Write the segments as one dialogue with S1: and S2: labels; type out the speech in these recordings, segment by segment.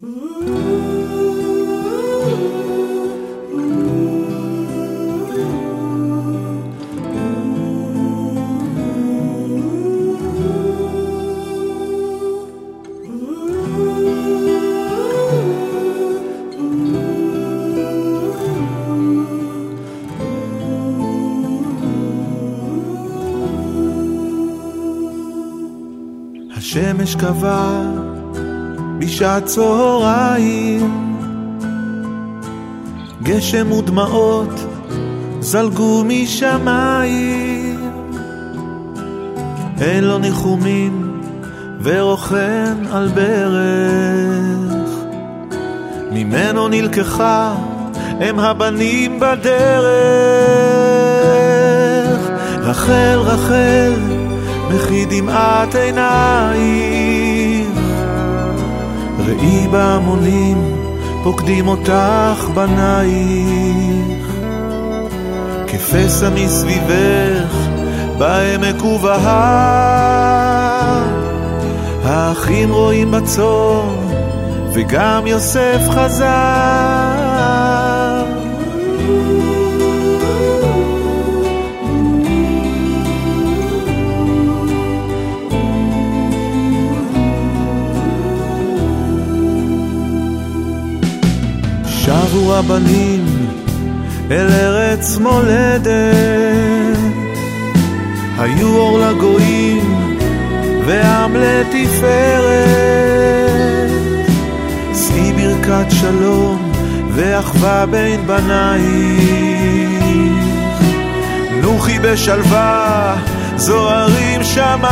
S1: השמש קבע בשעת צהריים, גשם ודמעות זלגו משמיים, אין לו ניחומים ורוכן על ברך, ממנו נלקחה הם הבנים בדרך. רחל רחל בכי דמעת עינייך, ראי בהמונים פוקדים אותך בנייך, כפסע מסביבך בעמק ובהר, האחים רואים בצור וגם יוסף חזר. שבו הבנים אל ארץ מולדת, היו אור לגויים ועם לתפארת, שאי ברכת שלום ואחווה בין בנייך, נוחי בשלווה זוהרים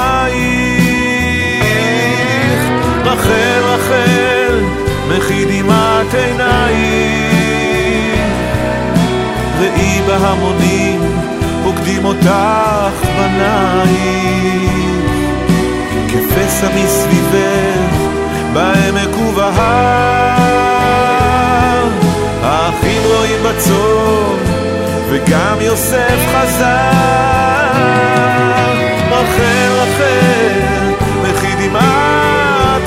S1: שמייך. רחל רחל בכי דמעת עינייך, ראי בהמונים פוקדים אותך בנייך, כפסע מסביבך בעמק ובהר, האחים רואים בצור וגם יוסף חזר. רחל רחל בכי דמעת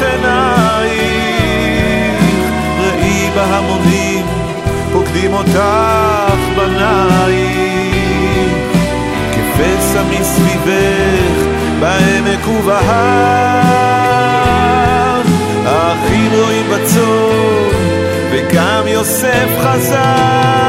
S1: עינייך, ראי בהמונים פוקדים אותך בנייך, כפסע מסביבך בעמק ובהר, האחים רואים בצור וגם יוסף חזר.